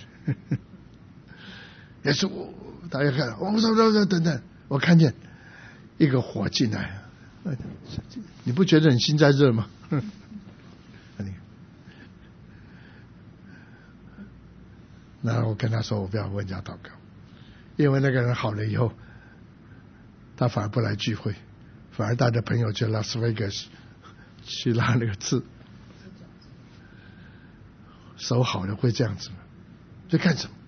A: 耶稣，大家看，我说说说等等，我看见一个火进来，你不觉得你心在热吗？然后我跟他说，我不要为人家祷告，因为那个人好了以后，他反而不来聚会，反而带着朋友去拉斯维加斯去拉那个字。手好了会这样子吗？这干什么？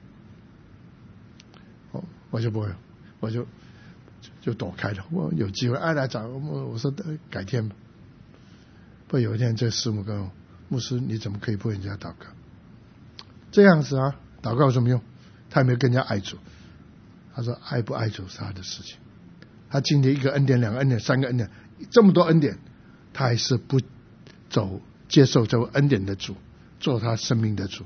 A: 哦，我就不会，我就就躲开了。我有机会爱来找我，我说改天吧。不过有一天这师母跟我，牧师你怎么可以不为人家祷告？这样子啊，祷告有什么用？他也没有跟人家爱主。他说爱不爱主是他的事情。他今天一个恩典、两个恩典、三个恩典，这么多恩典，他还是不走接受这位恩典的主，做他生命的主，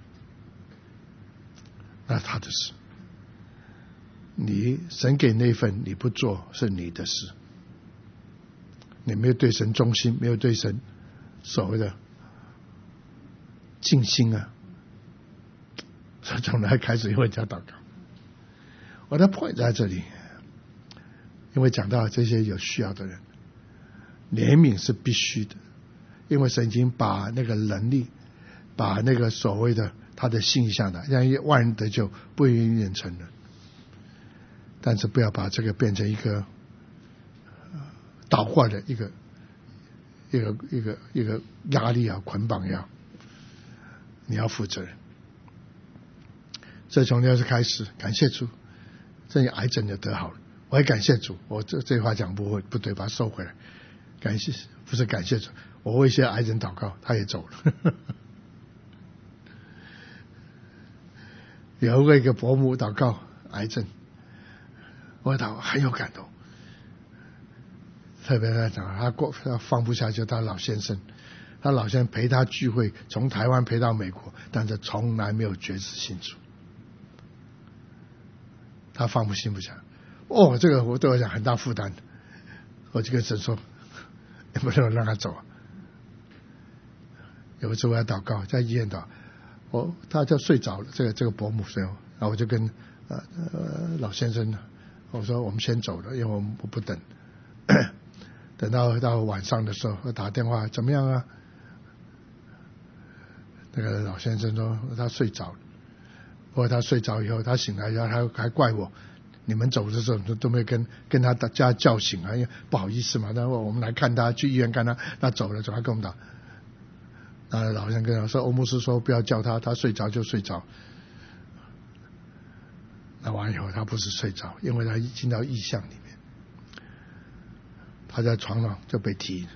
A: 那是他的事。你神给那份你不做是你的事，你没有对神忠心，没有对神所谓的尽心啊，所以从来开始为人家祷告。我的 point 在这里，因为讲到这些有需要的人，怜悯是必须的，因为神已经把那个能力，把那个所谓的他的性象的，让万人得救，不愿意成人。但是不要把这个变成一个倒坏的一个一个一个一个压力啊，捆绑呀，你要负责任。这从六十开始，感谢主，这癌症就得好了。我也感谢主，我这这话讲不会不对，把它收回来。感谢不是感谢主，我为一些癌症祷告，他也走了。有一个伯母祷告癌症，我祷告很有感动。特别在讲他过他放不下去，他老先生，他老先生陪他聚会，从台湾陪到美国，但是从来没有决志信主。他放不心不下，哦，这个我对我讲很大负担，我就跟神说，你不能让他走啊。有一次我要祷告，在医院祷，我他就睡着了，这个这个伯母睡了，然后我就跟呃呃老先生我说我们先走了，因为我们不等，等到到晚上的时候我打电话怎么样啊？那个老先生说他睡着了。不过他睡着以后，他醒来以后，他还怪我，你们走的时候都都没有跟跟他家叫醒啊，因为不好意思嘛。然后我们来看他，去医院看他，他走了，走他跟我们打。那老先生跟我说，欧牧师说不要叫他，他睡着就睡着。那完以后，他不是睡着，因为他进到异象里面，他在床上就被踢，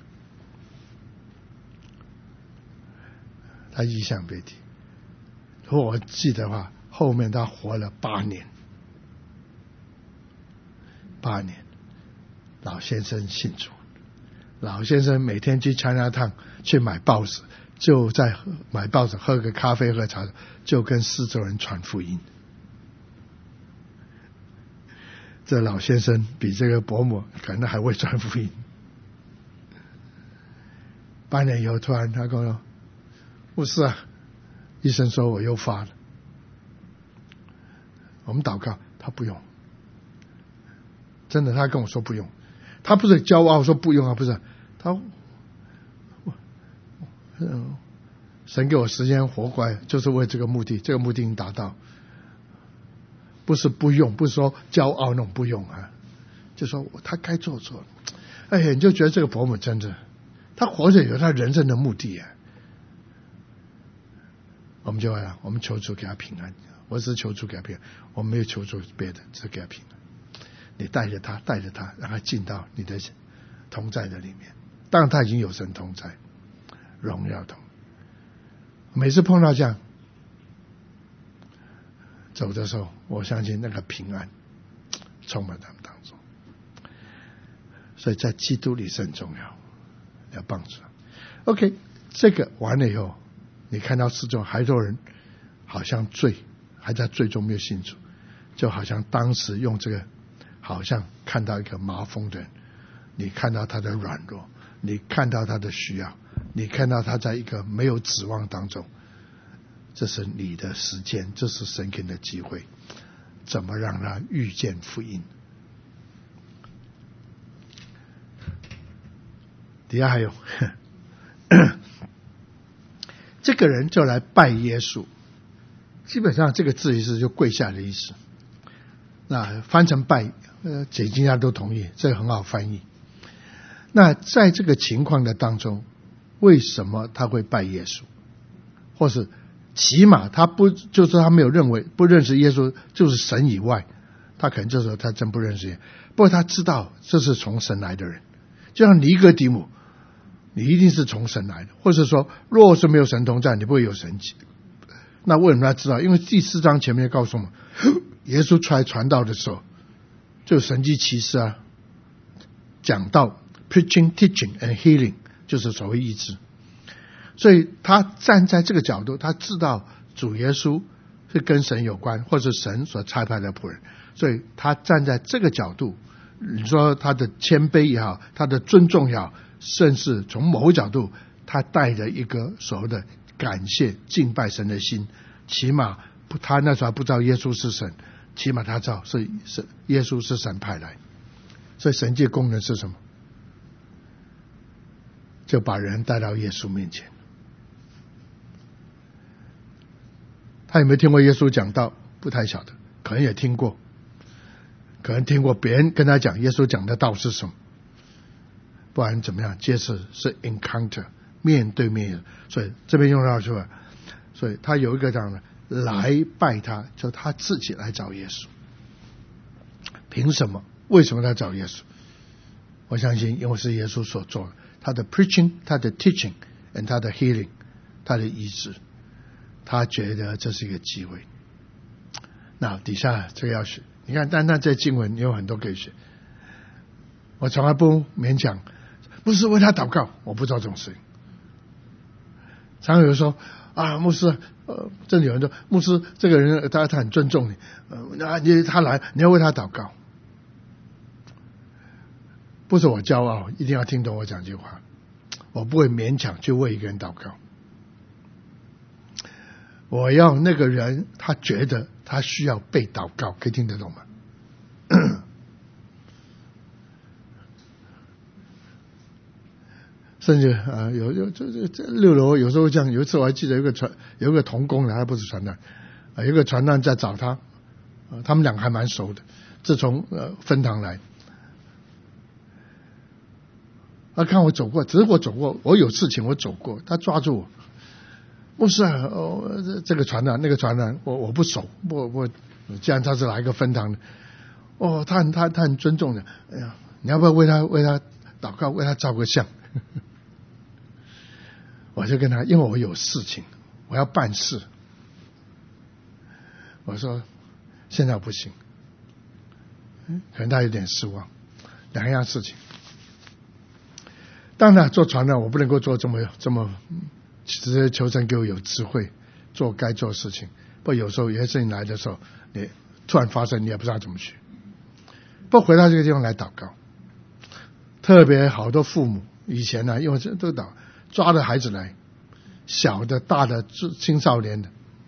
A: 他异象被踢。如果我记得的话，后面他活了八年，八年， 老先生信主，老先生每天去 Chinatown 去买报纸，就在买报纸喝个咖啡喝茶，就跟四周人传福音。这老先生比这个伯母可能还会传福音。半年以后，突然他跟我说：“牧师啊，医生说我又发了。”我们祷告，他不用，真的，他跟我说不用。他不是骄傲说不用啊，不是他，嗯，神给我时间活过来，就是为这个目的，这个目的已经达到。不是不用，不是说骄傲那种不用啊，就说他该做做。哎呀，你就觉得这个伯母真的，他活着有他人生的目的啊。我们就啊，我们求主给他平安，我只是求主给他平安，我们没有求主别的，只是给他平安。你带着他，带着他，让他进到你的同在的里面。当然他已经有神同在，荣耀同。每次碰到这样走的时候，我相信那个平安充满他们当中。所以在基督里是很重要，要帮助。OK， 这个完了以后，你看到四周还多人好像罪还在罪中没有信主，就好像当时用这个，好像看到一个麻风的人，你看到他的软弱，你看到他的需要，你看到他在一个没有指望当中，这是你的时间，这是神给你的机会，怎么让他遇见福音？底下还有这个人就来拜耶稣，基本上这个字意思就跪下的意思。那翻成拜，呃，解经家都同意，这个很好翻译。那在这个情况的当中，为什么他会拜耶稣？或是起码他不，就是他没有认为不认识耶稣就是神以外，他可能这时候他真不认识耶稣。不过他知道这是从神来的人，就像尼哥底母，你一定是从神来的，或者说若是没有神同在，你不会有神迹。那为什么他知道？因为第四章前面告诉我们，耶稣出来传道的时候就神迹奇事啊，讲到 preaching, teaching and healing， 就是所谓医治。所以他站在这个角度，他知道主耶稣是跟神有关，或是神所差派的仆人，所以他站在这个角度，你说他的谦卑也好，他的尊重也好，甚至从某个角度他带着一个所谓的感谢敬拜神的心，起码他那时候不知道耶稣是神，起码他知道是是耶稣是神派来。所以神迹功能是什么？就把人带到耶稣面前。他有没有听过耶稣讲道？不太晓得，可能也听过，可能听过别人跟他讲耶稣讲的道是什么，不然怎么样？接着是 encounter， 面对面。所以这边用到说，所以他有一个这样的来拜他，就他自己来找耶稣。凭什么？为什么他找耶稣？我相信因为是耶稣所做的，他的 preaching， 他的 teaching and 他的 healing， 他的医治，他觉得这是一个机会。那底下这个要学，你看单单这经文有很多可以学。我从来不勉强，不是为他祷告，我不知道这种事情。常有人说啊，牧师，呃，这里有人说牧师这个人他他很尊重你，呃，那你他来你要为他祷告。不是我骄傲，一定要听懂我讲这句话。我不会勉强去为一个人祷告，我要那个人他觉得他需要被祷告，可以听得懂吗？甚至啊、呃，有有这这这六楼有时候这样。有一次我还记得有个传有一个同工来，他不是传单，啊，有一个传单在找他，啊，他们两个还蛮熟的，自从呃分堂来。他看我走过，只是我走过，我有事情我走过，他抓住我，不是啊，哦，这个传单那个传单，我我不熟，我我既然他是来一个分堂的，哦，他很他他很尊重的，哎呀，你要不要为他为他祷告，为他照个相？我就跟他，因为我有事情，我要办事，我说现在不行，可能他有点失望。 两样事情。当然做传道我不能够做这么这么直接求神给我有智慧做该做的事情，不有时候有些事情来的时候你突然发生你也不知道怎么去。不回到这个地方来祷告，特别好多父母以前呢、啊，因为这都祷抓着孩子来，小的大的青少年的，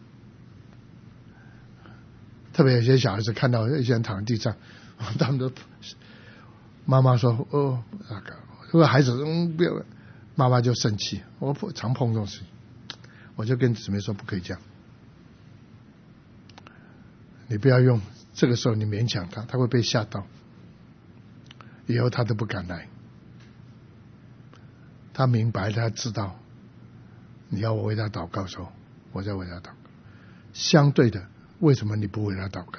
A: 特别有些小孩子看到一些人躺在地上，他们都妈妈说哦那个，如果孩子嗯不要，妈妈就生气。我常碰这种事情，我就跟姊妹说不可以这样，你不要用这个时候你勉强他，他会被吓到，以后他都不敢来。他明白他知道你要我为他祷告的时候我在为他祷告。相对的，为什么你不为他祷告？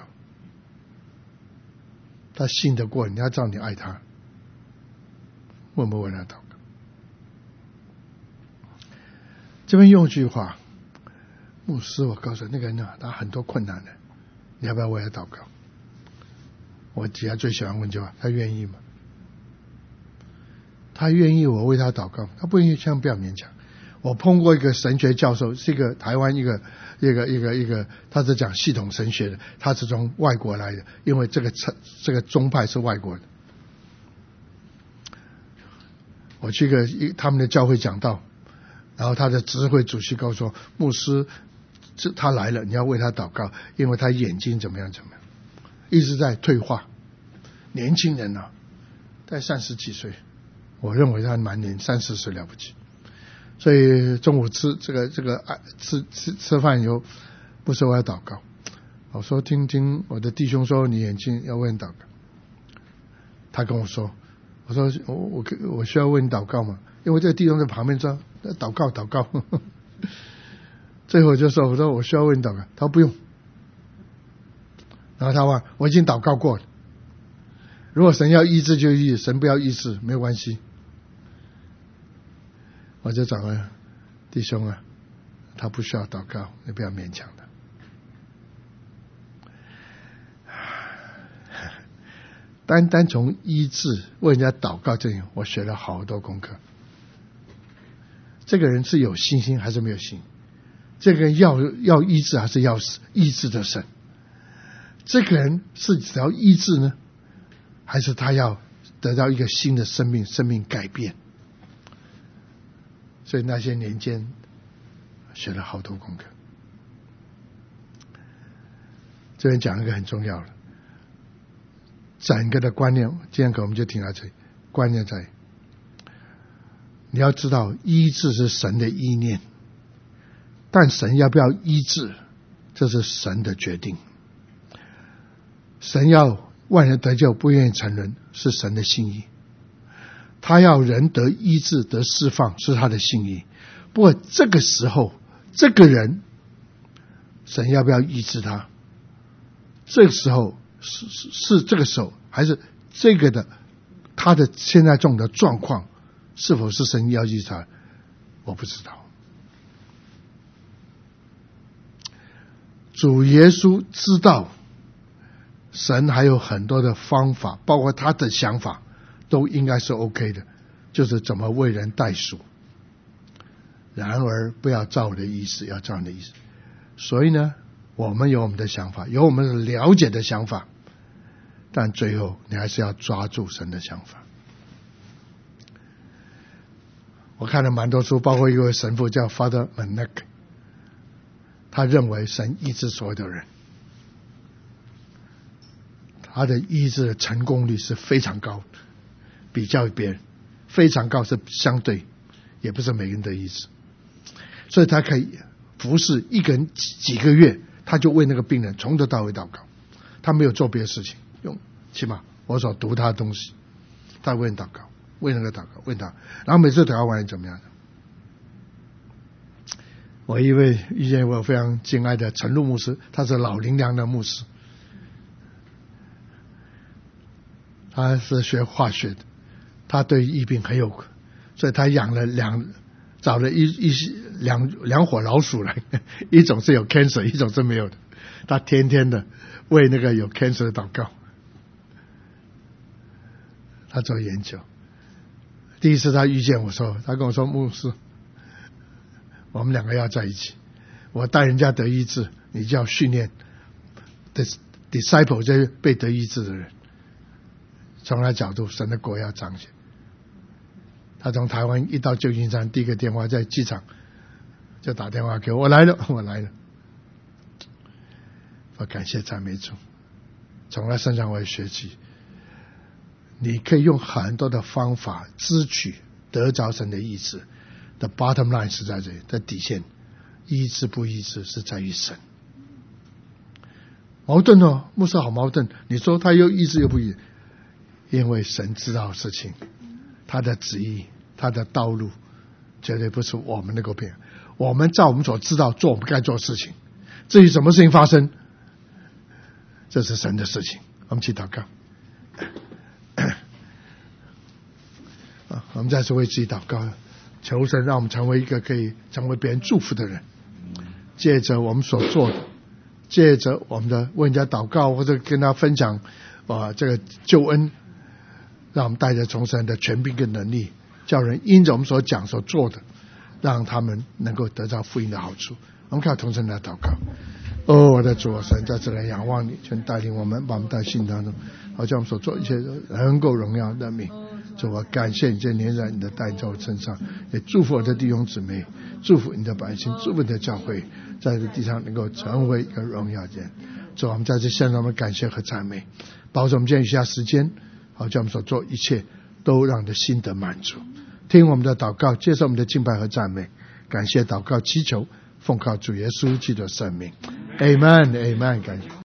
A: 他信得过你，要知道你爱他，为什么为他祷告？这边用一句话，牧师我告诉你那个人啊，他很多困难的，你要不要为他祷告？我底下最喜欢问句话，他愿意吗？他愿意我为他祷告，他不愿意千万不要勉强。我碰过一个神学教授，是一个台湾一个一个一个一个，他是讲系统神学的，他是从外国来的，因为这个这个宗派是外国的。我去一个他们的教会讲道，然后他的执事会主席告诉我，牧师这他来了，你要为他祷告，因为他眼睛怎么样怎么样，一直在退化。年轻人啊，在三十几岁，我认为他蛮年三四十了不起。所以中午吃这个这个吃吃吃饭以后，不是我要祷告，我说听听我的弟兄说你眼睛要为你祷告。他跟我说，我说我我我需要为你祷告吗？因为这个弟兄在旁边说祷告祷告。最后就说我说我需要为你祷告，他说不用。然后他说我已经祷告过了，如果神要医治就医治，神不要医治没有关系。我就讲了，弟兄啊，他不需要祷告，你不要勉强他。单单从医治为人家祷告这里，我学了好多功课。这个人是有信心还是没有信心？这个人要要医治还是要医治的神？这个人是只要医治呢，还是他要得到一个新的生命，生命改变？所以那些年间学了好多功课。这边讲一个很重要的整个的观念，今天课我们就听到这里。观念在你要知道，医治是神的意念，但神要不要医治，这是神的决定。神要万人得救，不愿意沉沦，是神的心意。他要人得医治得释放，是他的心意。不过这个时候这个人神要不要医治他，这个时候是是是这个时候，还是这个的他的现在这种的状况是否是神要医治他，我不知道。主耶稣知道神还有很多的方法，包括他的想法都应该是 OK 的，就是怎么为人代赎。然而不要照我的意思，要照你的意思。所以呢，我们有我们的想法，有我们了解的想法，但最后你还是要抓住神的想法。我看了蛮多书，包括一位神父叫 Father Manek， 他认为神医治所有的人，他的医治的成功率是非常高的，比较别人非常高，是相对，也不是每个人的医治。所以他可以服侍一个人几个月，他就为那个病人从头到尾祷告，他没有做别的事情，用起码我所读他的东西，他为人祷告，为那个祷告，问他，然后每次祷告完怎么样的。我一位遇见我非常敬爱的陈禄牧师，他是老林良的牧师，他是学化学的，他对疫病很有，所以他养了两找了一一两两伙老鼠来，一种是有 cancer， 一种是没有的。他天天的为那个有 cancer 的祷告。 他做研究。第一次他遇见我说，他跟我说，牧师，我们两个要在一起，我带人家得医治，你就要训练 disciple 这些被得医治的人。从他角度，神的国要彰显。他从台湾一到旧金山，第一个电话在机场就打电话给我，我来了，我来了。我感谢赞美主，从他身上我也学习，你可以用很多的方法支取得着神的意志。The bottom line 是在这里，的底线，医治不医治是在于神。矛盾哦，牧师好矛盾。你说他又医治又不医治，因为神知道事情，他的旨意，他的道路，绝对不是我们能够变。我们照我们所知道做我们该做的事情，至于什么事情发生，这是神的事情。我们去祷告。我们再次为自己祷告，求神让我们成为一个可以成为别人祝福的人，借着我们所做的，借着我们的为人家祷告，或者跟他分享啊这个救恩，让我们带着从神的权柄跟能力，叫人因着我们所讲所做的，让他们能够得到福音的好处。我们看同声来祷告。哦，我的主啊，神在这里仰望你，请带领我们，把我们带信当中，好像我们所做一切能够荣耀的名。主啊，感谢你这连在你的带领在我身上，也祝福我的弟兄姊妹，祝福你的百姓，祝福你的教会，在这地上能够成为一个荣耀人。主啊，我们在这献上我们感谢和赞美，保守我们今天余下时间，好叫我们所做一切都让你的心得满足。听我们的祷告，接受我们的敬拜和赞美，感谢祷告祈求，奉靠主耶稣基督的圣名 ，Amen，Amen， 感谢。